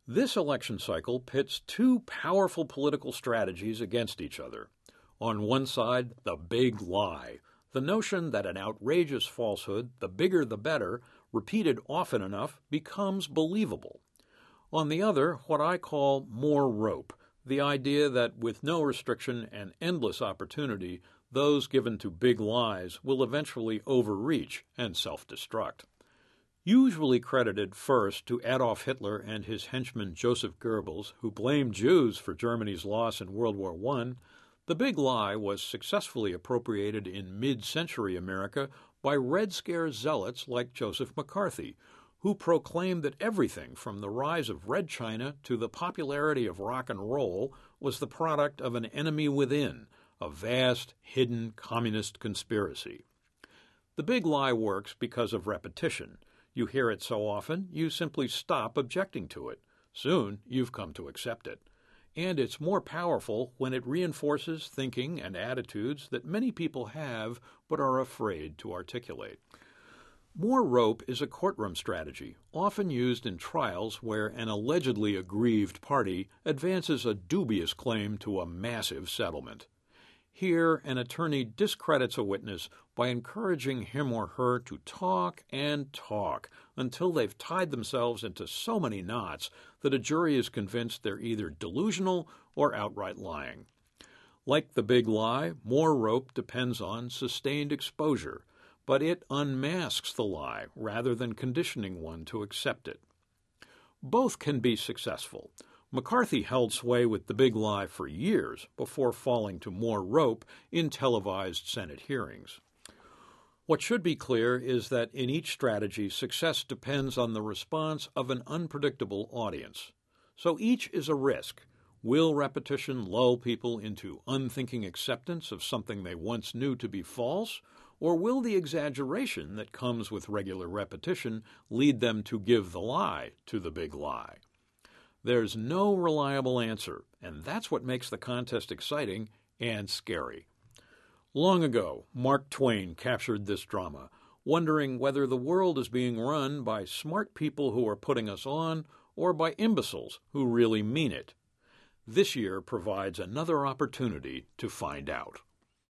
This election cycle pits two powerful political strategies against each other. On one side, the big lie, the notion that an outrageous falsehood, the bigger the better, repeated often enough, becomes believable. On the other, what I call more rope, the idea that with no restriction and endless opportunity, those given to big lies will eventually overreach and self-destruct. Usually credited first to Adolf Hitler and his henchman Joseph Goebbels, who blamed Jews for Germany's loss in World War I, the big lie was successfully appropriated in mid-century America by Red Scare zealots like Joseph McCarthy, who proclaimed that everything from the rise of Red China to the popularity of rock and roll was the product of an enemy within, a vast, hidden communist conspiracy. The big lie works because of repetition. You hear it so often, you simply stop objecting to it. Soon, you've come to accept it. And it's more powerful when it reinforces thinking and attitudes that many people have but are afraid to articulate. More rope is a courtroom strategy, often used in trials where an allegedly aggrieved party advances a dubious claim to a massive settlement. Here, an attorney discredits a witness by encouraging him or her to talk and talk until they've tied themselves into so many knots that a jury is convinced they're either delusional or outright lying. Like the big lie, more rope depends on sustained exposure, but it unmasks the lie rather than conditioning one to accept it. Both can be successful. McCarthy held sway with the big lie for years before falling to more rope in televised Senate hearings. What should be clear is that in each strategy, success depends on the response of an unpredictable audience. So each is a risk. Will repetition lull people into unthinking acceptance of something they once knew to be false? Or will the exaggeration that comes with regular repetition lead them to give the lie to the big lie? There's no reliable answer, and that's what makes the contest exciting and scary. Long ago, Mark Twain captured this drama, wondering whether the world is being run by smart people who are putting us on or by imbeciles who really mean it. This year provides another opportunity to find out.